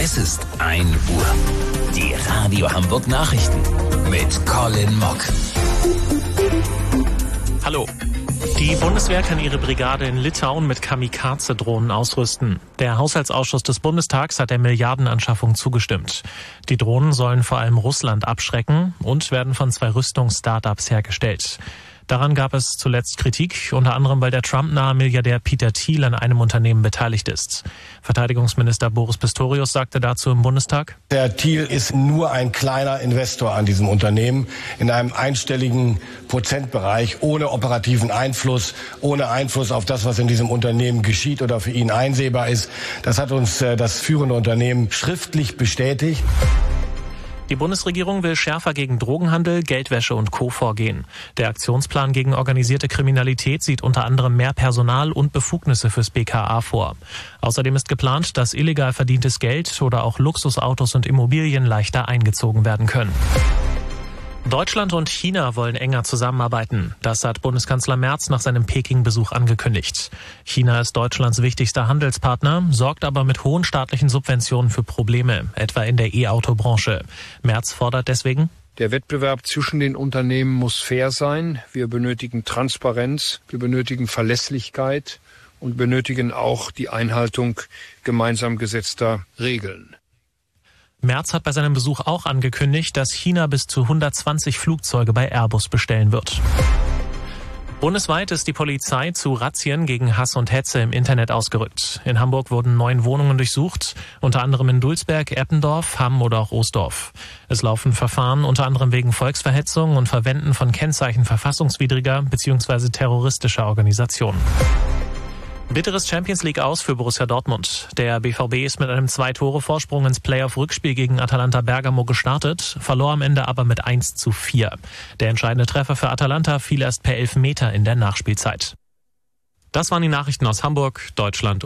Es ist 1 Uhr. Die Radio Hamburg Nachrichten mit Colin Mock. Hallo. Die Bundeswehr kann ihre Brigade in Litauen mit Kamikaze-Drohnen ausrüsten. Der Haushaltsausschuss des Bundestags hat der Milliardenanschaffung zugestimmt. Die Drohnen sollen vor allem Russland abschrecken und werden von 2 Rüstungs-Startups hergestellt. Daran gab es zuletzt Kritik, unter anderem weil der Trump-nahe Milliardär Peter Thiel an einem Unternehmen beteiligt ist. Verteidigungsminister Boris Pistorius sagte dazu im Bundestag: Der Thiel ist nur ein kleiner Investor an diesem Unternehmen in einem einstelligen Prozentbereich, ohne operativen Einfluss, ohne Einfluss auf das, was in diesem Unternehmen geschieht oder für ihn einsehbar ist. Das hat uns das führende Unternehmen schriftlich bestätigt. Die Bundesregierung will schärfer gegen Drogenhandel, Geldwäsche und Co. vorgehen. Der Aktionsplan gegen organisierte Kriminalität sieht unter anderem mehr Personal und Befugnisse fürs BKA vor. Außerdem ist geplant, dass illegal verdientes Geld oder auch Luxusautos und Immobilien leichter eingezogen werden können. Deutschland und China wollen enger zusammenarbeiten. Das hat Bundeskanzler Merz nach seinem Peking-Besuch angekündigt. China ist Deutschlands wichtigster Handelspartner, sorgt aber mit hohen staatlichen Subventionen für Probleme, etwa in der E-Auto-Branche. Merz fordert deswegen: Der Wettbewerb zwischen den Unternehmen muss fair sein. Wir benötigen Transparenz, wir benötigen Verlässlichkeit und benötigen auch die Einhaltung gemeinsam gesetzter Regeln. Merz hat bei seinem Besuch auch angekündigt, dass China bis zu 120 Flugzeuge bei Airbus bestellen wird. Bundesweit ist die Polizei zu Razzien gegen Hass und Hetze im Internet ausgerückt. In Hamburg wurden 9 Wohnungen durchsucht, unter anderem in Dulsberg, Eppendorf, Hamm oder auch Oosdorf. Es laufen Verfahren unter anderem wegen Volksverhetzung und Verwenden von Kennzeichen verfassungswidriger bzw. terroristischer Organisationen. Bitteres Champions-League-Aus für Borussia Dortmund. Der BVB ist mit einem 2-Tore-Vorsprung ins Playoff-Rückspiel gegen Atalanta Bergamo gestartet, verlor am Ende aber mit 1:4. Der entscheidende Treffer für Atalanta fiel erst per Elfmeter in der Nachspielzeit. Das waren die Nachrichten aus Hamburg, Deutschland